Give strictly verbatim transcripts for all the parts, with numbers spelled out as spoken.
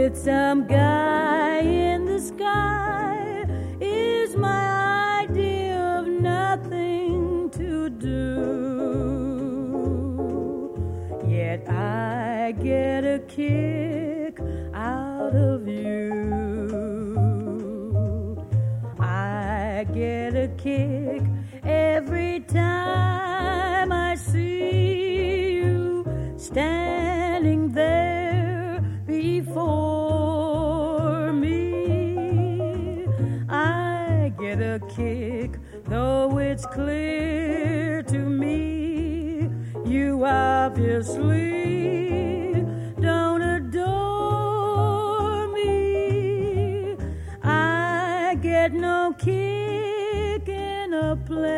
with some guy in the sky is my idea of nothing to do. Yet I get a kick out of you. I get a kick every time I see you standing there before me. I get a kick, though it's clear to me you obviously don't adore me. I get no kick in a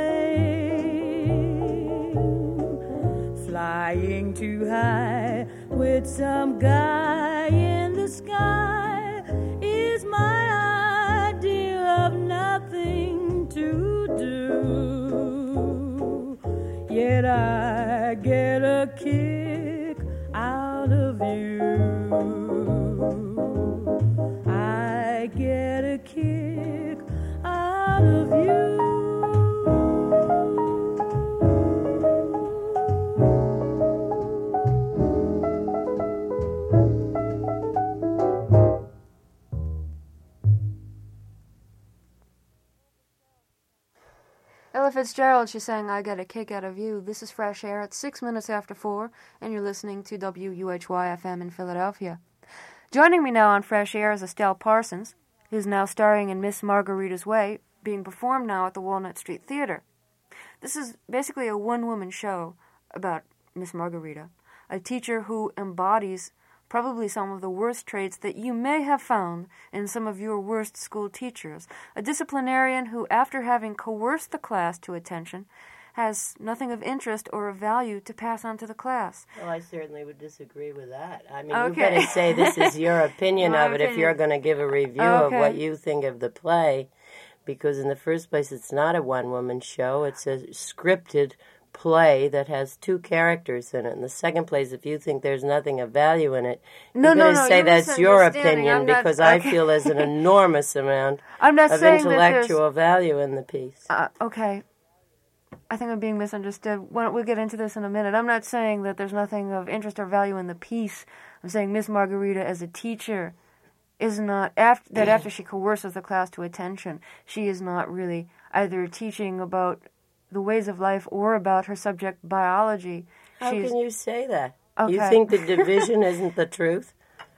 plane, flying too high with some guy in the sky is my idea of nothing to do. Yet I get a kick out of you. I get a kick out of you. Ella Fitzgerald, she's saying, I get a kick out of you. This is Fresh Air at six minutes after four, and you're listening to W U H Y F M in Philadelphia. Joining me now on Fresh Air is Estelle Parsons, who's now starring in Miss Margarita's Way, being performed now at the Walnut Street Theater. This is basically a one-woman show about Miss Margarita, a teacher who embodies probably some of the worst traits that you may have found in some of your worst school teachers. A disciplinarian who, after having coerced the class to attention, has nothing of interest or of value to pass on to the class. Well, I certainly would disagree with that. I mean, Okay. you better say this is your opinion My of it opinion. if you're going to give a review Okay. of what you think of the play, because in the first place, it's not a one-woman show. It's a scripted play that has two characters in it. In the second place, if you think there's nothing of value in it, No, you no, better no, say you're that's your misunderstanding. opinion, I'm not- because I okay. feel there's an enormous amount I'm not of saying that there's- intellectual value in the piece. Uh, okay. I think I'm being misunderstood. Why don't we get into this in a minute? I'm not saying that there's nothing of interest or value in the piece. I'm saying Miss Margarita as a teacher is not, after, that after she coerces the class to attention, she is not really either teaching about the ways of life or about her subject biology. How She's, can you say that? Okay. You think the division isn't the truth?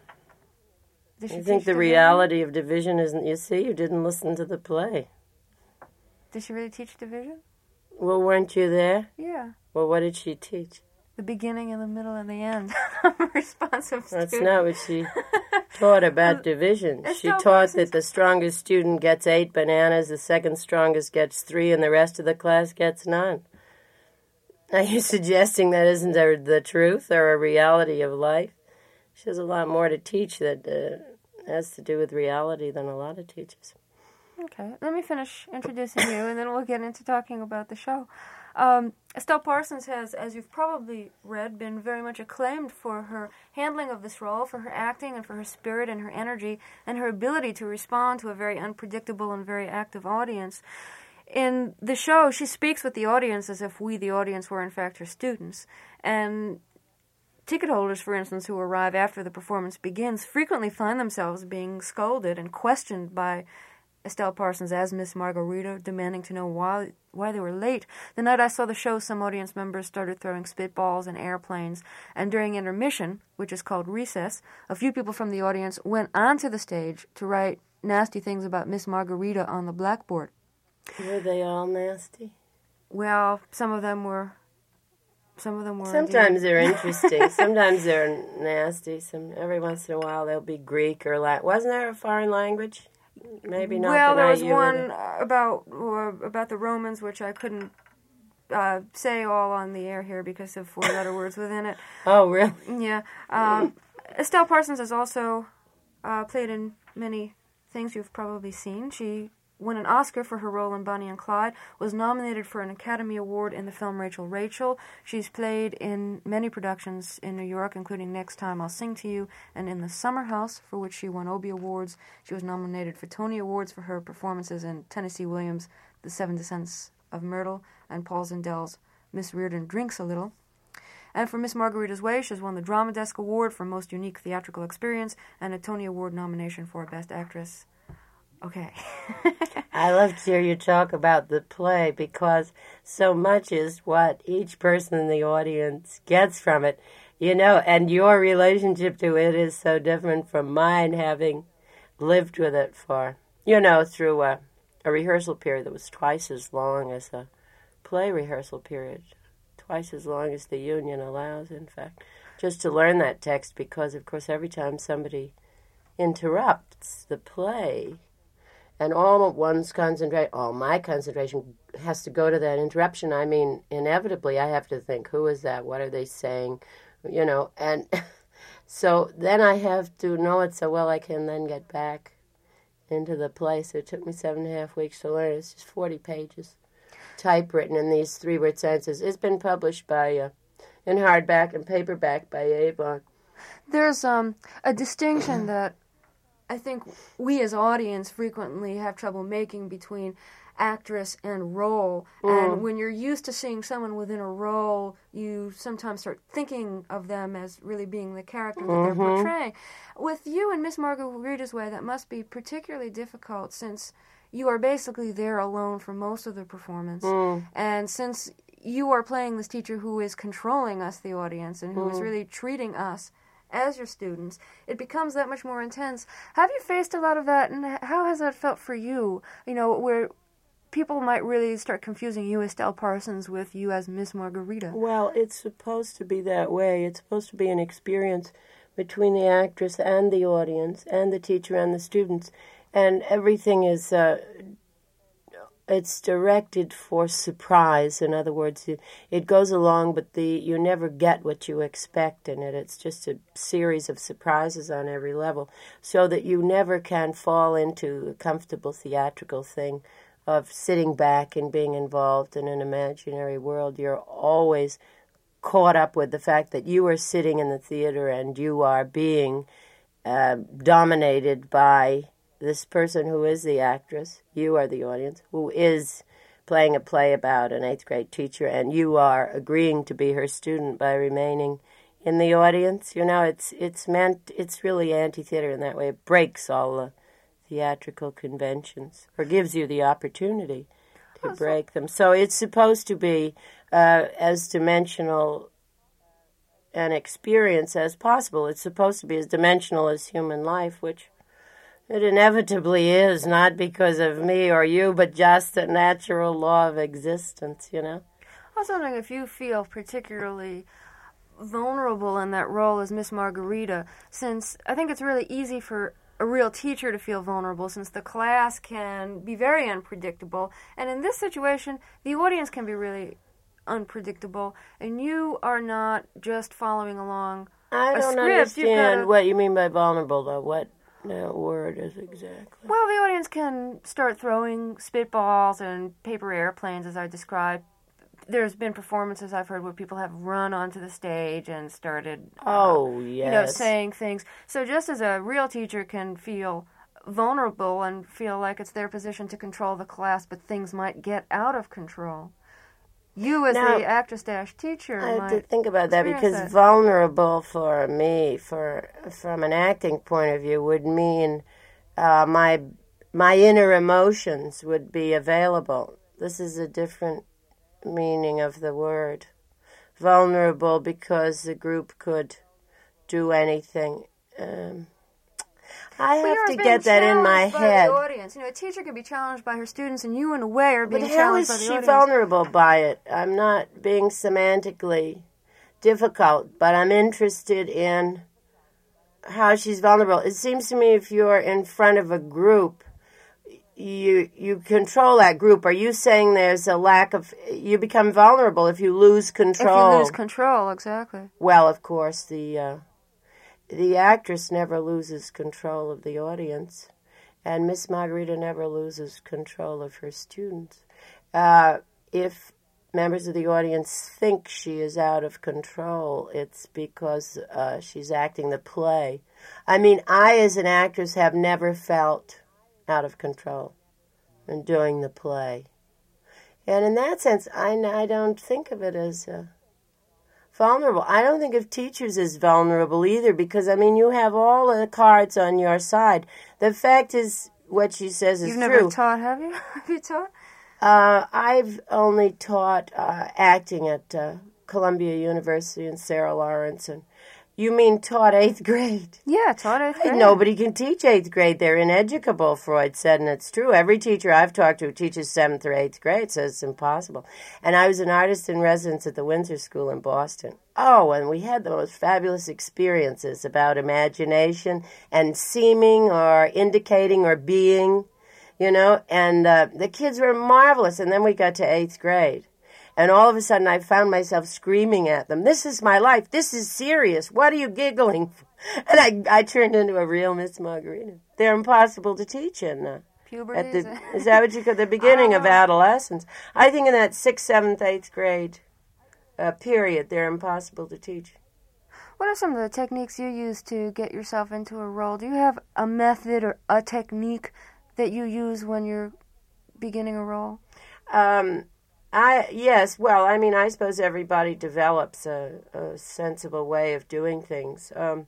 Does she You think teach the division? reality of division isn't... You see, you didn't listen to the play. Does she really teach division? Well, weren't you there? Yeah. Well, what did she teach? The beginning and the middle and the end. I'm a responsive That's student. not what she taught about division. It's She not taught what that the strongest student gets eight bananas, the second strongest gets three, and the rest of the class gets none. Are you suggesting that isn't the the truth or a reality of life? She has a lot more to teach that uh, has to do with reality than a lot of teachers. Okay, let me finish introducing you, and then we'll get into talking about the show. Um, Estelle Parsons has, as you've probably read, been very much acclaimed for her handling of this role, for her acting, and for her spirit and her energy, and her ability to respond to a very unpredictable and very active audience. In the show, she speaks with the audience as if we, the audience, were in fact her students. And ticket holders, for instance, who arrive after the performance begins, frequently find themselves being scolded and questioned by Estelle Parsons as Miss Margarita, demanding to know why why they were late. The night I saw the show, some audience members started throwing spitballs and airplanes, and during intermission, which is called recess, a few people from the audience went onto the stage to write nasty things about Miss Margarita on the blackboard. Were they all nasty? Well, some of them were... Some of them were... Sometimes indeed. they're interesting. Sometimes they're nasty. Some every once in a while they'll be Greek or Latin. Wasn't there a foreign language? Maybe not. Well, the there night was you were one there. uh, about uh, about the Romans, which I couldn't uh, say all on the air here because of four-letter words within it. Oh, really? Yeah. Um, Estelle Parsons has also uh, played in many things you've probably seen. She won an Oscar for her role in Bonnie and Clyde, was nominated for an Academy Award in the film Rachel Rachel. She's played in many productions in New York, including Next Time I'll Sing to You, and in The Summer House, for which she won Obie Awards. She was nominated for Tony Awards for her performances in Tennessee Williams' The Seven Descents of Myrtle, and Paul Zindel's Miss Reardon Drinks a Little. And for Miss Margarita's Way, she has won the Drama Desk Award for Most Unique Theatrical Experience and a Tony Award nomination for Best Actress. Okay. I love to hear you talk about the play because so much is what each person in the audience gets from it, you know, and your relationship to it is so different from mine, having lived with it for, you know, through a, a rehearsal period that was twice as long as a play rehearsal period. Twice as long as the union allows, in fact, just to learn that text because, of course, every time somebody interrupts the play and all of one's concentration, all my concentration has to go to that interruption. I mean, inevitably, I have to think, who is that? What are they saying? You know, and so then I have to know it so well I can then get back into the play. So it took me seven and a half weeks to learn. It's just forty pages. Typewritten in these three-word sentences. It's been published by, uh, in hardback and paperback by Avon. There's um, a distinction that I think we as audience frequently have trouble making between actress and role. Mm. And when you're used to seeing someone within a role, you sometimes start thinking of them as really being the character that mm-hmm. they're portraying. With you and Miss Margarita's Way, that must be particularly difficult since you are basically there alone for most of the performance. Mm. And since you are playing this teacher who is controlling us, the audience, and who mm. is really treating us as your students, it becomes that much more intense. Have you faced a lot of that, and how has that felt for you? You know, where people might really start confusing you as Estelle Parsons with you as Miss Margarita. Well, it's supposed to be that way. It's supposed to be an experience between the actress and the audience and the teacher and the students. And everything is, uh, it's directed for surprise. In other words, it, it goes along, but the you never get what you expect in it. It's just a series of surprises on every level, so that you never can fall into a comfortable theatrical thing of sitting back and being involved in an imaginary world. You're always caught up with the fact that you are sitting in the theater and you are being uh, dominated by this person who is the actress. You are the audience, who is playing a play about an eighth grade teacher, and you are agreeing to be her student by remaining in the audience. You know, it's it's meant, it's really anti-theater in that way. It breaks all the theatrical conventions, or gives you the opportunity to oh, break so- them. So it's supposed to be uh, as dimensional an experience as possible. It's supposed to be as dimensional as human life, which it inevitably is, not because of me or you, but just the natural law of existence, you know? I was wondering if you feel particularly vulnerable in that role as Miss Margarita, since I think it's really easy for a real teacher to feel vulnerable, since the class can be very unpredictable. And in this situation, the audience can be really unpredictable, and you are not just following along I a don't script. understand gotta, what you mean by vulnerable, though. What that word is exactly? Well, the audience can start throwing spitballs and paper airplanes, as I described. There's been performances I've heard where people have run onto the stage and started, oh, uh, yes. you know, saying things. So just as a real teacher can feel vulnerable and feel like it's their position to control the class, but things might get out of control, you as now, the actress-teacher I might have to think about that, because that. vulnerable for me, for from an acting point of view, would mean uh, my my inner emotions would be available. This is a different meaning of the word. Vulnerable because the group could do anything. Um, I well, have to get that in my head. The audience. You know, a teacher can be challenged by her students, and you, in a way, are being but challenged by how the is audience. she vulnerable by it? I'm not being semantically difficult, but I'm interested in how she's vulnerable. It seems to me if you're in front of a group, you you control that group. Are you saying there's a lack of... You become vulnerable if you lose control? If you lose control, exactly. Well, of course, the... Uh, The actress never loses control of the audience. And Miss Margarita never loses control of her students. Uh, if members of the audience think she is out of control, it's because uh, she's acting the play. I mean, I as an actress have never felt out of control in doing the play. And in that sense, I, I don't think of it as uh, vulnerable. I don't think of teachers as vulnerable either, because, I mean, you have all the cards on your side. The fact is, what she says is You've true. You've never taught, have you? Have you taught? Uh, I've only taught uh, acting at uh, Columbia University and Sarah Lawrence. And you mean taught eighth grade? Yeah, taught eighth grade. Nobody can teach eighth grade. They're ineducable, Freud said, and it's true. Every teacher I've talked to who teaches seventh or eighth grade says it's impossible. And I was an artist in residence at the Windsor School in Boston. Oh, and we had the most fabulous experiences about imagination and seeming or indicating or being. You know, and uh, the kids were marvelous. And then we got to eighth grade. And all of a sudden I found myself screaming at them, "This is my life. This is serious. What are you giggling for?" And I I turned into a real Miss Margarita. They're impossible to teach in. Uh, Puberty? at the, is that what you call the beginning of adolescence? I think in that sixth, seventh, eighth grade uh, period, they're impossible to teach. What are some of the techniques you use to get yourself into a role? Do you have a method or a technique that you use when you're beginning a role? Um, I yes, well, I mean, I suppose everybody develops a, a sensible way of doing things. Um,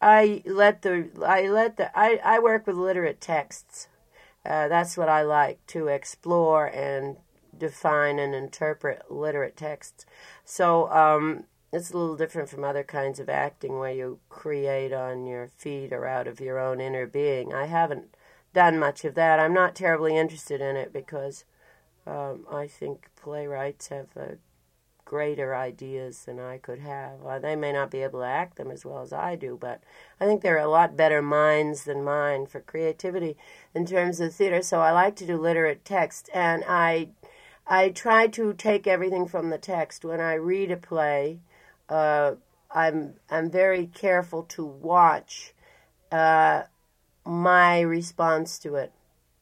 I let the I let the I, I work with literate texts. Uh, that's what I like, to explore and define and interpret literate texts. So um, it's a little different from other kinds of acting where you create on your feet or out of your own inner being. I haven't done much of that. I'm not terribly interested in it because um, I think playwrights have uh, greater ideas than I could have. Uh, they may not be able to act them as well as I do, but I think there are a lot better minds than mine for creativity in terms of theater. So I like to do literate text, and I I try to take everything from the text. When I read a play, uh, I'm I'm very careful to watch Uh, my response to it,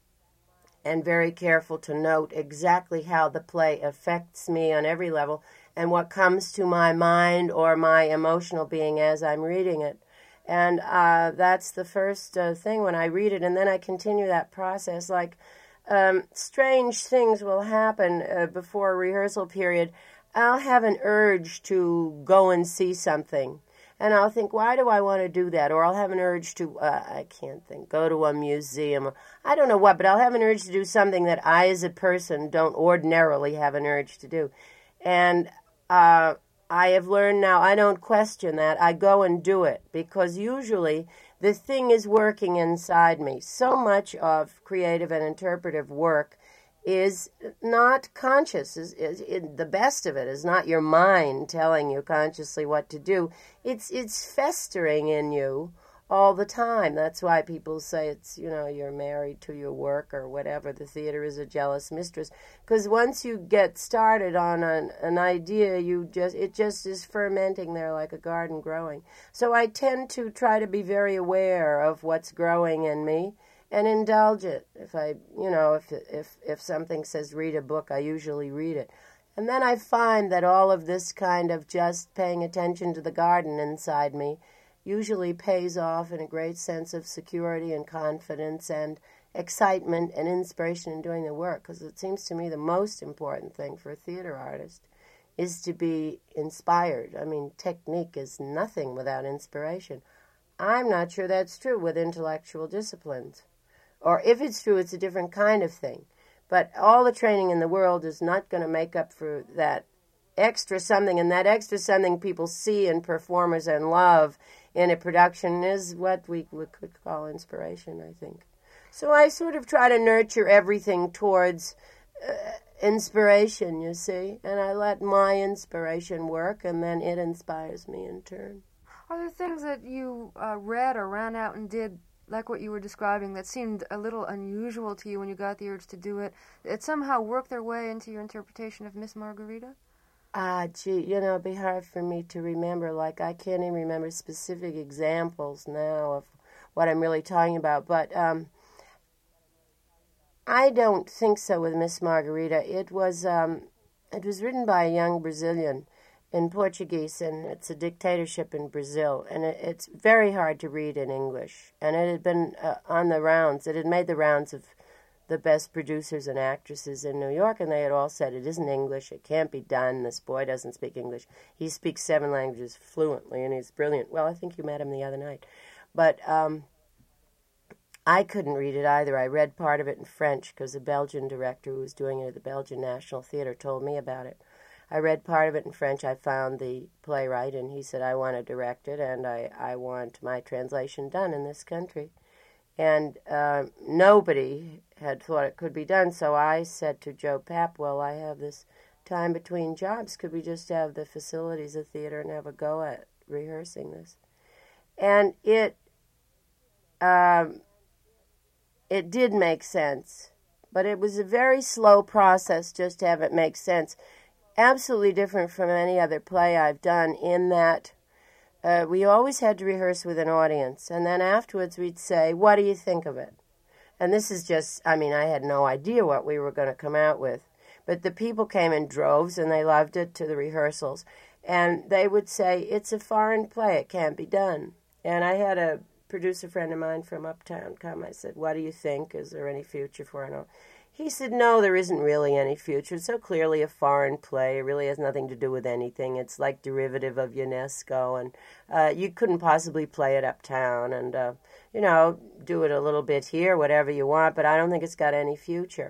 and very careful to note exactly how the play affects me on every level and what comes to my mind or my emotional being as I'm reading it. And uh, that's the first uh, thing when I read it, and then I continue that process. Like, um, strange things will happen uh, before a rehearsal period. I'll have an urge to go and see something. And I'll think, why do I want to do that? Or I'll have an urge to, uh, I can't think, go to a museum. Or I don't know what, but I'll have an urge to do something that I as a person don't ordinarily have an urge to do. And uh, I have learned now I don't question that. I go and do it because usually the thing is working inside me. So much of creative and interpretive work is not conscious. Is, is, is the best of it is not your mind telling you consciously what to do. It's it's festering in you all the time. That's why people say it's, you know, you're married to your work or whatever. The theater is a jealous mistress. Because once you get started on an, an idea, you just it just is fermenting there like a garden growing. So I tend to try to be very aware of what's growing in me and indulge it. If I, you know, if if if something says read a book, I usually read it. And then I find that all of this kind of just paying attention to the garden inside me usually pays off in a great sense of security and confidence and excitement and inspiration in doing the work. Because it seems to me the most important thing for a theater artist is to be inspired. I mean, technique is nothing without inspiration. I'm not sure that's true with intellectual disciplines. Or if it's true, it's a different kind of thing. But all the training in the world is not going to make up for that extra something. And that extra something people see in performers and love in a production is what we, we could call inspiration, I think. So I sort of try to nurture everything towards uh, inspiration, you see. And I let my inspiration work, and then it inspires me in turn. Are there things that you uh, read or ran out and did, like what you were describing, that seemed a little unusual to you when you got the urge to do it, that somehow worked their way into your interpretation of Miss Margarita? Ah, gee, you know, it'd be hard for me to remember. Like, I can't even remember specific examples now of what I'm really talking about. But um, I don't think so with Miss Margarita. It was um, it was written by a young Brazilian in Portuguese, and it's a dictatorship in Brazil, and it, it's very hard to read in English. And it had been uh, on the rounds. It had made the rounds of the best producers and actresses in New York, and they had all said, it isn't English, it can't be done, this boy doesn't speak English. He speaks seven languages fluently, and he's brilliant. Well, I think you met him the other night. But um, I couldn't read it either. I read part of it in French, because a Belgian director who was doing it at the Belgian National Theatre told me about it. I read part of it in French. I found the playwright, and he said, I want to direct it, and I, I want my translation done in this country. And uh, nobody had thought it could be done, so I said to Joe Papp, well, I have this time between jobs. Could we just have the facilities of theater and have a go at rehearsing this? And it, um, it did make sense, but it was a very slow process just to have it make sense. Absolutely different from any other play I've done in that Uh, we always had to rehearse with an audience, and then afterwards we'd say, what do you think of it? And this is just, I mean, I had no idea what we were going to come out with. But the people came in droves, and they loved it to the rehearsals. And they would say, it's a foreign play, it can't be done. And I had a producer friend of mine from Uptown come. I said, what do you think? Is there any future for it? He said, no, there isn't really any future. It's so clearly a foreign play. It really has nothing to do with anything. It's like derivative of UNESCO, and uh, you couldn't possibly play it uptown and, uh, you know, do it a little bit here, whatever you want, but I don't think it's got any future.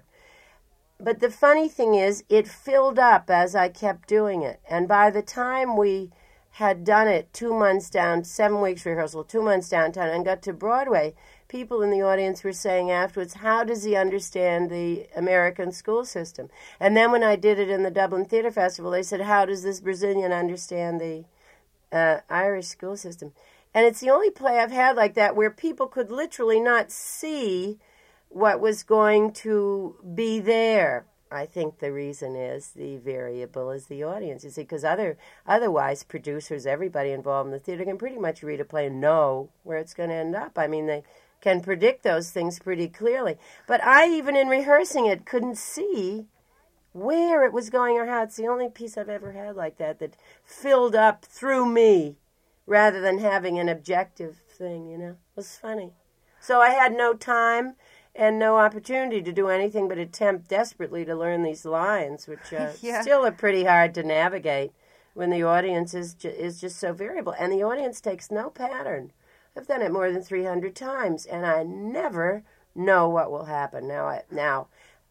But the funny thing is, it filled up as I kept doing it, and by the time we had done it two months down, seven weeks rehearsal, two months downtown, and got to Broadway, people in the audience were saying afterwards, how does he understand the American school system? And then when I did it in the Dublin Theatre Festival, they said, how does this Brazilian understand the uh, Irish school system? And it's the only play I've had like that where people could literally not see what was going to be there. I think the reason is the variable is the audience, you see, because other, otherwise producers, everybody involved in the theater can pretty much read a play and know where it's going to end up. I mean, they can predict those things pretty clearly. But I, even in rehearsing it, couldn't see where it was going or how. It's the only piece I've ever had like that that filled up through me rather than having an objective thing, you know. It was funny. So I had no time and no opportunity to do anything but attempt desperately to learn these lines, which uh, yeah. still are pretty hard to navigate when the audience is, ju- is just so variable. And the audience takes no pattern. I've done it more than three hundred times, and I never know what will happen. Now, I, now,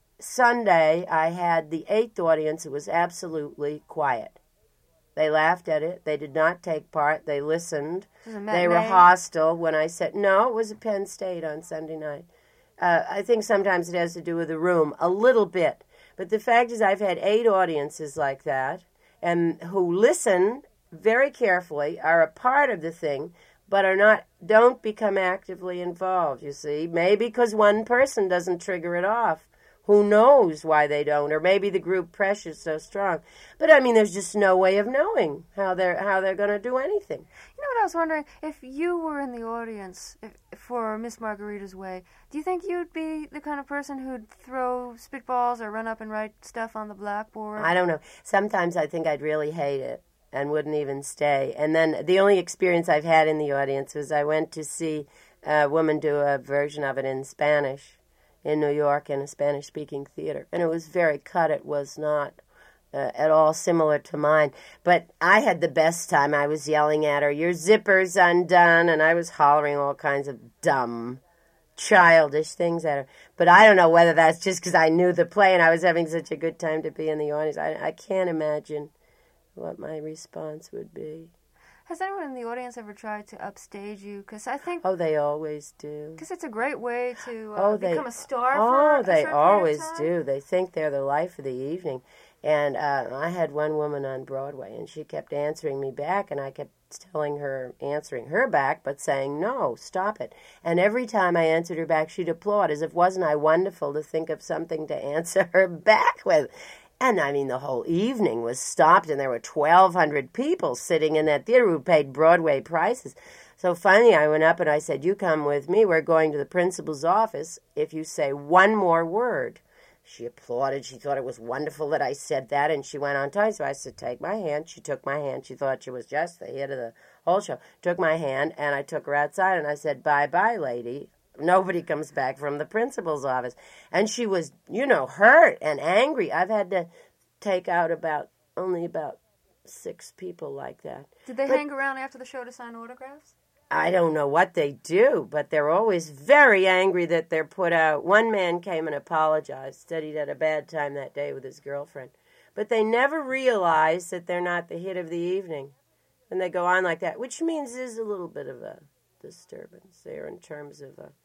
Sunday, I had the eighth audience. It was absolutely quiet. They laughed at it. They did not take part. They listened. They were hostile when I said, no, it was at Penn State on Sunday night. Uh, I think sometimes it has to do with the room, a little bit. But the fact is I've had eight audiences like that, and who listen very carefully, are a part of the thing, but are not, don't become actively involved, you see. Maybe because one person doesn't trigger it off. Who knows why they don't? Or maybe the group pressure is so strong. But, I mean, there's just no way of knowing how they're how they're going to do anything. You know what I was wondering? If you were in the audience if, for Miss Margarita's Way, do you think you'd be the kind of person who'd throw spitballs or run up and write stuff on the blackboard? I don't know. Sometimes I think I'd really hate it and wouldn't even stay. And then the only experience I've had in the audience was I went to see a woman do a version of it in Spanish in New York in a Spanish-speaking theater. And it was very cut. It was not uh, at all similar to mine. But I had the best time. I was yelling at her, your zipper's undone, and I was hollering all kinds of dumb, childish things at her. But I don't know whether that's just because I knew the play and I was having such a good time to be in the audience. I, I can't imagine what my response would be. Has anyone in the audience ever tried to upstage you? Because I think... Oh, they always do. Because it's a great way to uh, oh, they, become a star oh, for a they short always period of do. They think they're the life of the evening. And uh, I had one woman on Broadway, and she kept answering me back, and I kept telling her, answering her back, but saying, no, stop it. And every time I answered her back, she'd applaud, as if wasn't I wonderful to think of something to answer her back with. And, I mean, the whole evening was stopped, and there were twelve hundred people sitting in that theater who paid Broadway prices. So So finally I went up and I said, you come with me. We're going to the principal's office if you say one more word. She applauded. She thought it was wonderful that I said that, and she went on time. So I said, take my hand. She took my hand. She thought she was just the hit of the whole show. Took my hand, and I took her outside, and I said, bye-bye, lady. Nobody comes back from the principal's office. And she was, you know, hurt and angry. I've had to take out about, only about six people like that. Did they but, hang around after the show to sign autographs? I don't know what they do, but they're always very angry that they're put out. One man came and apologized, said he'd had a bad time that day with his girlfriend. But they never realize that they're not the hit of the evening. And they go on like that, which means there's a little bit of a disturbance there in terms of a,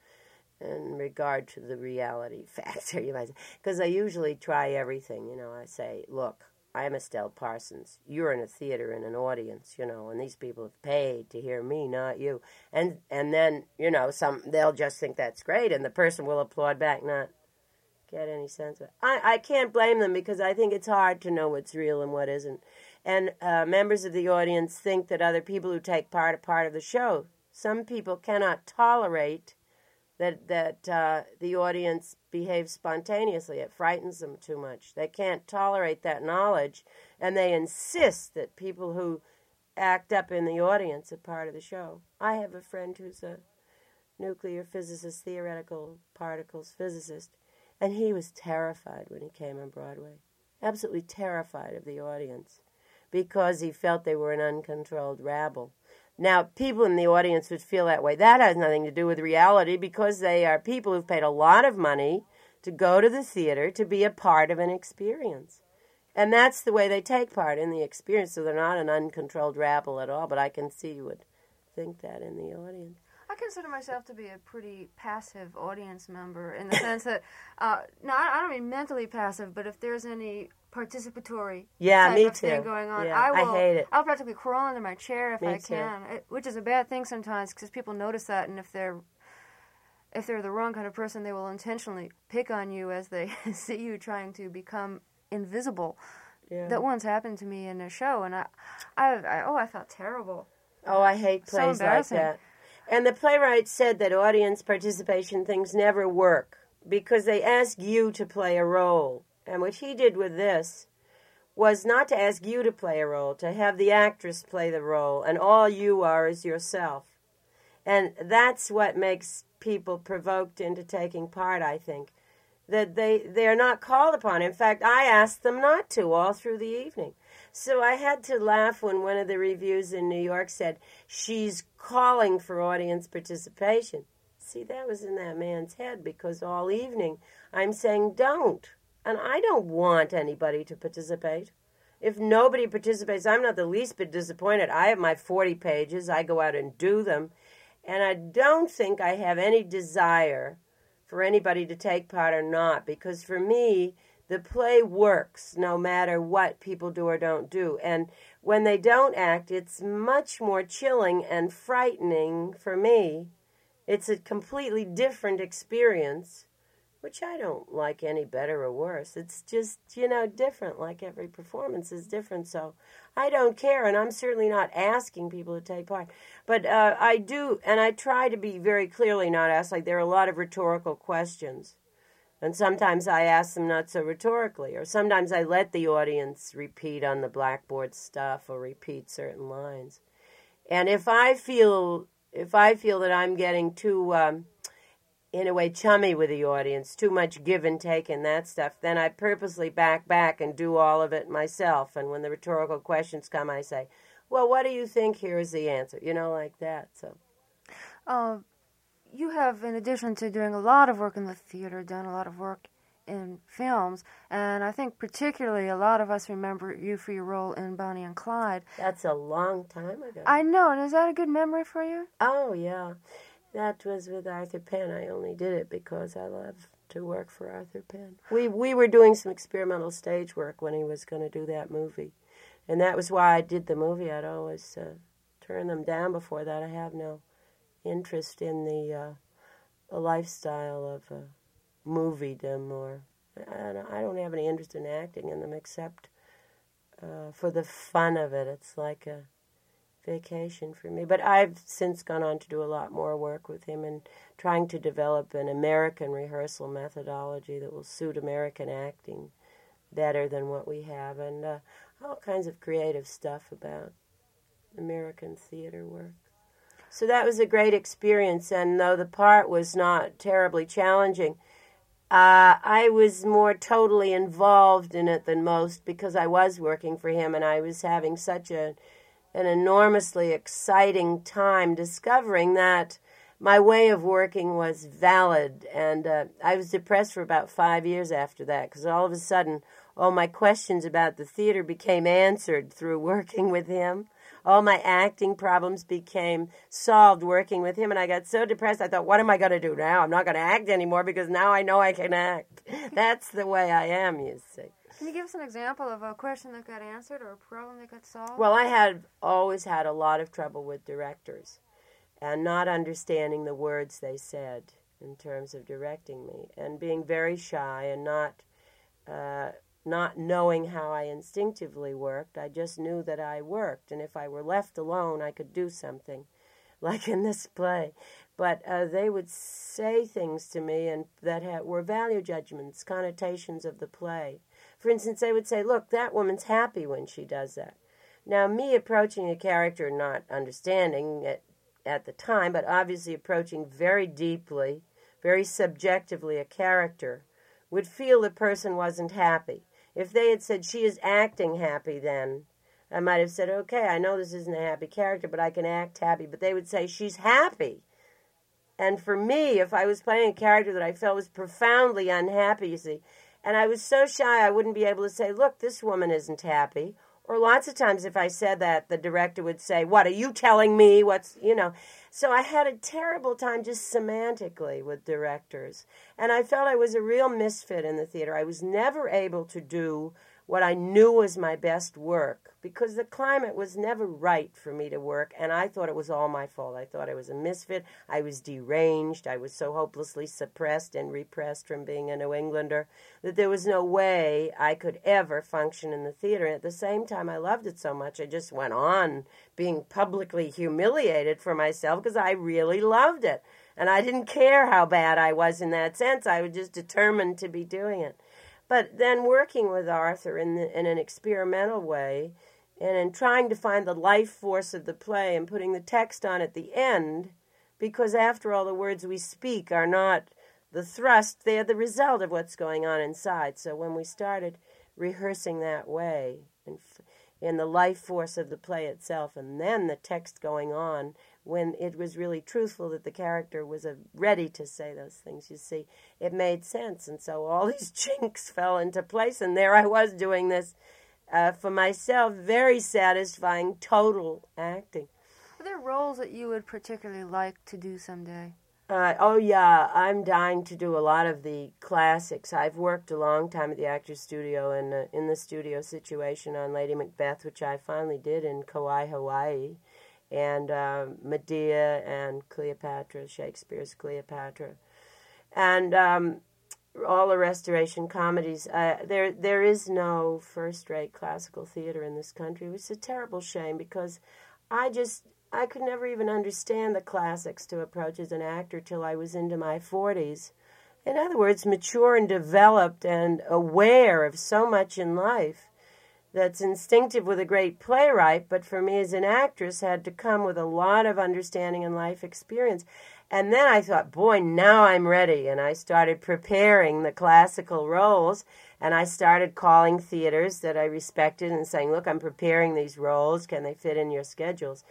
in regard to the reality factor, you might say. Because I usually try everything, you know. I say, look, I'm Estelle Parsons. You're in a theater in an audience, you know, and these people have paid to hear me, not you. And and then, you know, some they'll just think that's great, and the person will applaud back, not get any sense of it. I, I can't blame them because I think it's hard to know what's real and what isn't. And uh, members of the audience think that other people who take part are part of the show. Some people cannot tolerate that that uh, the audience behaves spontaneously. It frightens them too much. They can't tolerate that knowledge, and they insist that people who act up in the audience are part of the show. I have a friend who's a nuclear physicist, theoretical particles physicist, and he was terrified when he came on Broadway, absolutely terrified of the audience, because he felt they were an uncontrolled rabble. Now, people in the audience would feel that way. That has nothing to do with reality because they are people who've paid a lot of money to go to the theater to be a part of an experience. And that's the way they take part in the experience, so they're not an uncontrolled rabble at all, but I can see you would think that in the audience. I consider myself to be a pretty passive audience member in the sense that, uh, no, I don't mean mentally passive, but if there's any participatory yeah, type me of too. thing going on, yeah, I, will, I hate it. I'll practically crawl into my chair if me I too. can, it, which is a bad thing sometimes because people notice that, and if they're if they're the wrong kind of person, they will intentionally pick on you as they see you trying to become invisible. Yeah. That once happened to me in a show, and I, I, I oh, I felt terrible. Oh, I hate So plays like embarrassing. that. And the playwright said that audience participation things never work because they ask you to play a role. And what he did with this was not to ask you to play a role, to have the actress play the role, and all you are is yourself. And that's what makes people provoked into taking part, I think, that they, they are not called upon. In fact, I asked them not to all through the evening. So I had to laugh when one of the reviews in New York said, she's calling for audience participation. See, that was in that man's head because all evening I'm saying don't. And I don't want anybody to participate. If nobody participates, I'm not the least bit disappointed. I have my forty pages. I go out and do them. And I don't think I have any desire for anybody to take part or not, because for me, the play works no matter what people do or don't do. And when they don't act, it's much more chilling and frightening for me. It's a completely different experience, which I don't like any better or worse. It's just, you know, different, like every performance is different. So I don't care, and I'm certainly not asking people to take part. But uh, I do, and I try to be very clearly not asked. Like, there are a lot of rhetorical questions. And sometimes I ask them not so rhetorically, or sometimes I let the audience repeat on the blackboard stuff or repeat certain lines. And if I feel if I feel that I'm getting too, um, in a way, chummy with the audience, too much give and take and that stuff, then I purposely back back and do all of it myself. And when the rhetorical questions come, I say, well, what do you think? Here's the answer. You know, like that. So. Uh, You have, in addition to doing a lot of work in the theater, done a lot of work in films, and I think particularly a lot of us remember you for your role in Bonnie and Clyde. That's a long time ago. I know, and is that a good memory for you? Oh, yeah. That was with Arthur Penn. I only did it because I love to work for Arthur Penn. We we were doing some experimental stage work when he was going to do that movie, and that was why I did the movie. I'd always uh, turn them down before that. I have no interest in the, uh, the lifestyle of uh, moviedom, or I don't, I don't have any interest in acting in them except uh, for the fun of it. It's like a vacation for me. But I've since gone on to do a lot more work with him and trying to develop an American rehearsal methodology that will suit American acting better than what we have, and uh, all kinds of creative stuff about American theater work. So that was a great experience, and though the part was not terribly challenging, uh, I was more totally involved in it than most because I was working for him, and I was having such a an enormously exciting time discovering that my way of working was valid. And uh, I was depressed for about five years after that because all of a sudden all my questions about the theater became answered through working with him. All my acting problems became solved working with him, and I got so depressed I thought, what am I going to do now? I'm not going to act anymore because now I know I can act. That's the way I am, you see. Can you give us an example of a question that got answered or a problem that got solved? Well, I had always had a lot of trouble with directors and not understanding the words they said in terms of directing me, and being very shy and not uh, not knowing how I instinctively worked. I just knew that I worked, and if I were left alone, I could do something, like in this play. But uh, they would say things to me and that had, were value judgments, connotations of the play. For instance, they would say, look, that woman's happy when she does that. Now, me approaching a character, not understanding it at the time, but obviously approaching very deeply, very subjectively a character, would feel the person wasn't happy. If they had said, she is acting happy then, I might have said, okay, I know this isn't a happy character, but I can act happy. But they would say, she's happy. And for me, if I was playing a character that I felt was profoundly unhappy, you see, and I was so shy I wouldn't be able to say, look, this woman isn't happy. Or lots of times if I said that, the director would say, what, are you telling me? What's, you know. So I had a terrible time just semantically with directors. And I felt I was a real misfit in the theater. I was never able to do what I knew was my best work because the climate was never right for me to work, and I thought it was all my fault. I thought I was a misfit. I was deranged. I was so hopelessly suppressed and repressed from being a New Englander that there was no way I could ever function in the theater. And at the same time, I loved it so much, I just went on being publicly humiliated for myself because I really loved it. And I didn't care how bad I was in that sense. I was just determined to be doing it. But then working with Arthur in, the, in an experimental way and in trying to find the life force of the play and putting the text on at the end, because after all, the words we speak are not the thrust, they're the result of what's going on inside. So when we started rehearsing that way, in, in the life force of the play itself, and then the text going on, when it was really truthful that the character was uh, ready to say those things, you see, it made sense. And so all these chinks fell into place, and there I was doing this uh, for myself, very satisfying, total acting. Are there roles that you would particularly like to do someday? Uh, oh, yeah, I'm dying to do a lot of the classics. I've worked a long time at the Actors Studio and uh, in the studio situation on Lady Macbeth, which I finally did in Kauai, Hawaii, and uh, Medea and Cleopatra, Shakespeare's Cleopatra, and um, all the Restoration comedies. Uh, there, there is no first-rate classical theater in this country, which is a terrible shame because I just, I could never even understand the classics to approach as an actor till I was into my forties. In other words, mature and developed and aware of so much in life that's instinctive with a great playwright, but for me as an actress had to come with a lot of understanding and life experience. And then I thought, boy, now I'm ready. And I started preparing the classical roles, and I started calling theaters that I respected and saying, look, I'm preparing these roles. Can they fit in your schedules?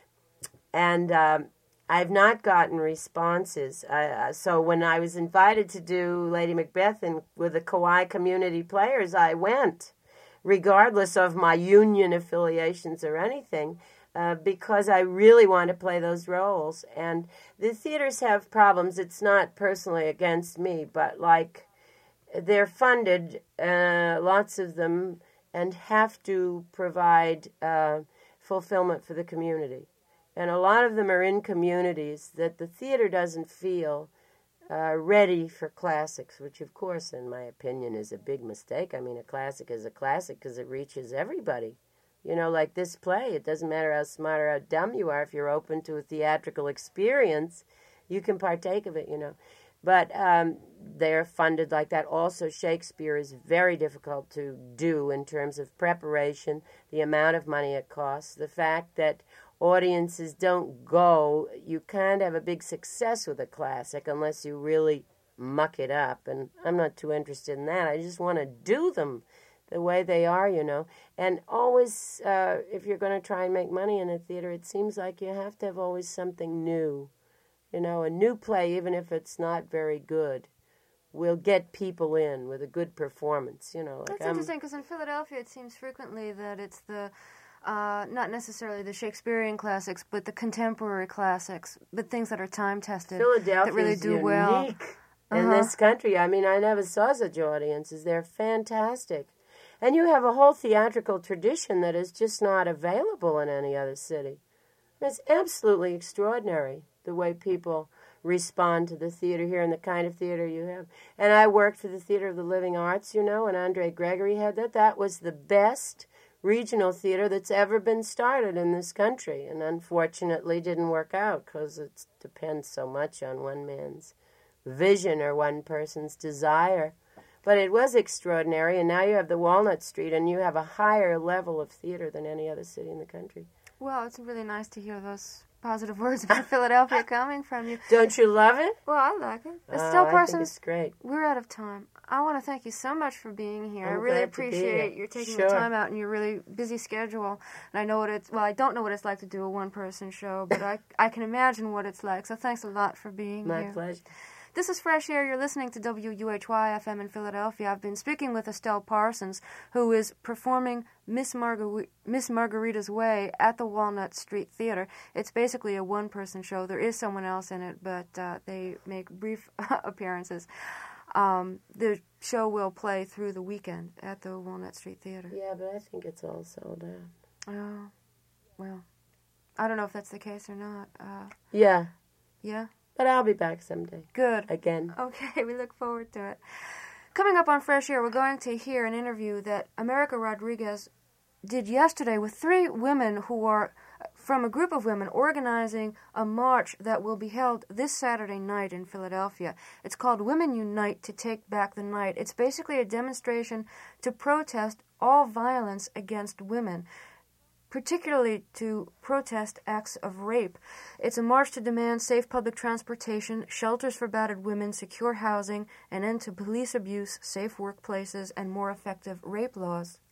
And um, I've not gotten responses. Uh, so when I was invited to do Lady Macbeth and with the Kauai Community Players, I went, regardless of my union affiliations or anything, uh, because I really want to play those roles. And the theaters have problems. It's not personally against me, but like they're funded, uh, lots of them, and have to provide uh, fulfillment for the community. And a lot of them are in communities that the theater doesn't feel Uh, ready for classics, which, of course, in my opinion, is a big mistake. I mean, a classic is a classic because it reaches everybody. You know, like this play, it doesn't matter how smart or how dumb you are. If you're open to a theatrical experience, you can partake of it, you know. But um, they're funded like that. Also, Shakespeare is very difficult to do in terms of preparation, the amount of money it costs, the fact that audiences don't go. You can't have a big success with a classic unless you really muck it up. And I'm not too interested in that. I just want to do them the way they are, you know. And always, uh, if you're going to try and make money in a theater, it seems like you have to have always something new. You know, a new play, even if it's not very good, will get people in with a good performance, you know. Like That's I'm, interesting, because in Philadelphia it seems frequently that it's the, uh, not necessarily the Shakespearean classics, but the contemporary classics, but things that are time-tested, Philadelphia that really is do unique well. in Uh-huh. this country. I mean, I never saw such audiences. They're fantastic. And you have a whole theatrical tradition that is just not available in any other city. It's absolutely extraordinary, the way people respond to the theater here and the kind of theater you have. And I worked for the Theater of the Living Arts, you know, and Andre Gregory had that. That was the best regional theater that's ever been started in this country, and unfortunately didn't work out because it depends so much on one man's vision or one person's desire. But it was extraordinary, and now you have the Walnut Street, and you have a higher level of theater than any other city in the country. Well, it's really nice to hear those positive words about Philadelphia coming from you. Don't you love it? Well, I like it. Oh, Estelle I think Parsons, it's great. we're out of time. I want to thank you so much for being here. I'm I really glad to be appreciate here. your taking Sure. the time out in your really busy schedule. And I know what it's, well, I don't know what it's like to do a one-person show, but I, I can imagine what it's like. So thanks a lot for being My here. pleasure. This is Fresh Air. You're listening to W U H Y F M in Philadelphia. I've been speaking with Estelle Parsons, who is performing Miss, Margar- Miss Margarita's Way at the Walnut Street Theater. It's basically a one-person show. There is someone else in it, but uh, they make brief appearances. Um, the show will play through the weekend at the Walnut Street Theater. Yeah, but I think it's all sold out. Oh, well, I don't know if that's the case or not. Uh, Yeah, yeah? but I'll be back someday. Good. Again. Okay, we look forward to it. Coming up on Fresh Air, we're going to hear an interview that America Rodriguez did yesterday with three women who are from a group of women organizing a march that will be held this Saturday night in Philadelphia. It's called Women Unite to Take Back the Night. It's basically a demonstration to protest all violence against women, particularly to protest acts of rape. It's a march to demand safe public transportation, shelters for battered women, secure housing, an end to police abuse, safe workplaces, and more effective rape laws.